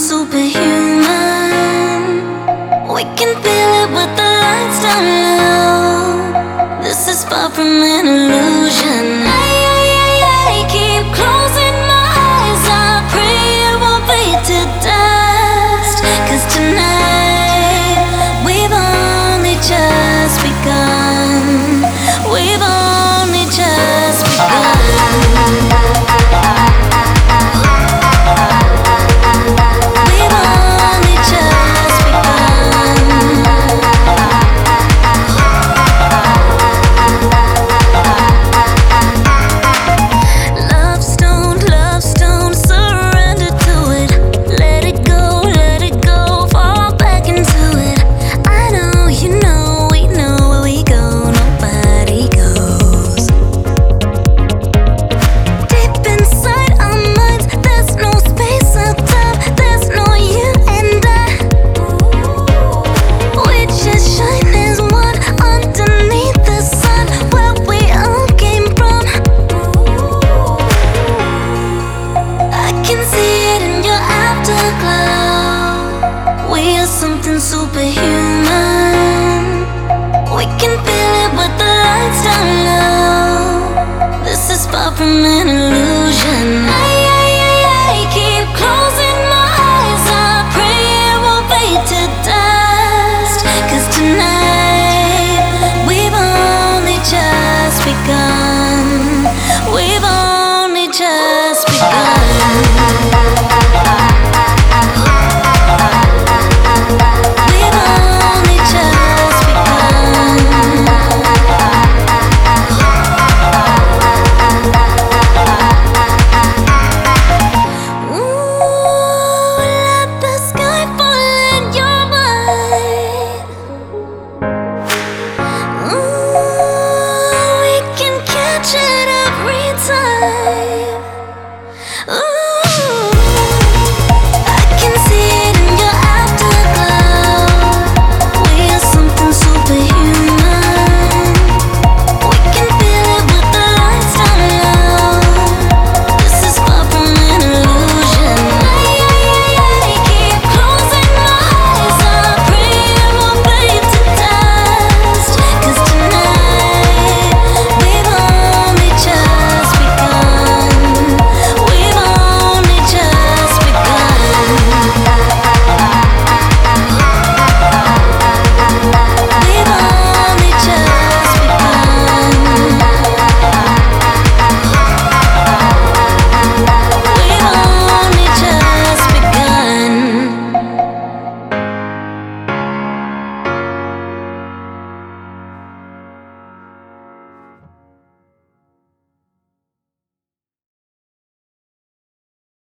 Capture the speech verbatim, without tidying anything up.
superhuman. We can feel it with the lights down low. This is far from an illusion. I, I, I, I keep closing my eyes. I pray it won't fade to dust. Cause tonight we've only just begun. We've only just begun. Something superhuman. We can feel it with the lights down low. This is far from an illusion.